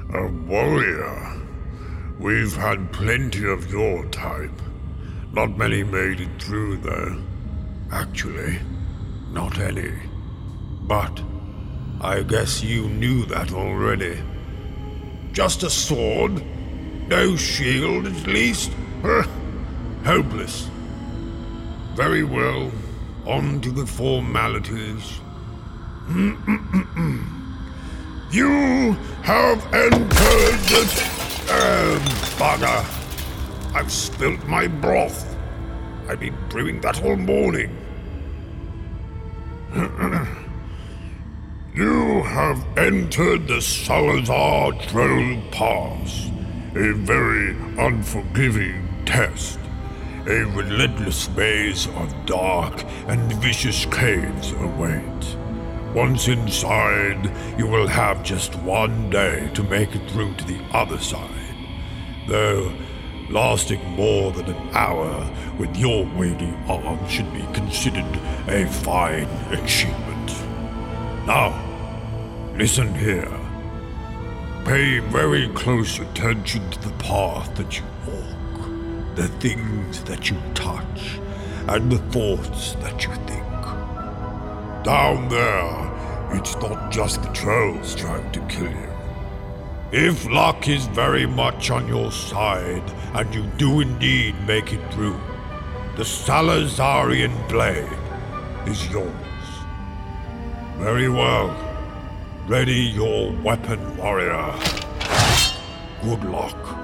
A warrior? We've had plenty of your type. Not many made it through, though. Actually, not any. But I guess you knew that already. Just a sword? No shield, at least? Hopeless. Very well, on to the formalities. You have entered the... bugger. I've spilt my broth. I've been brewing that all morning. You have entered the Salazar Troll Pass, a very unforgiving test. A relentless maze of dark and vicious caves await. Once inside, you will have just one day to make it through to the other side. Though, lasting more than an hour with your weighty arm should be considered a fine achievement. Now, listen here. Pay very close attention to the path that you walk, the things that you touch, and the thoughts that you think. Down there, it's not just the trolls trying to kill you. If luck is very much on your side, and you do indeed make it through, the Salazarian blade is yours. Very well. Ready your weapon, warrior. Good luck.